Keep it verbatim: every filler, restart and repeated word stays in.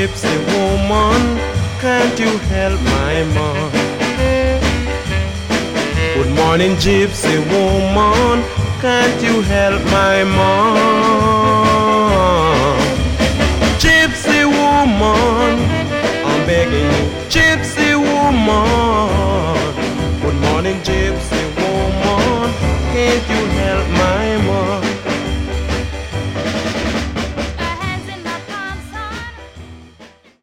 gypsy woman, can't you help my man? Good morning, gypsy woman, can't you help my man? Gypsy woman, I'm begging you, gypsy woman,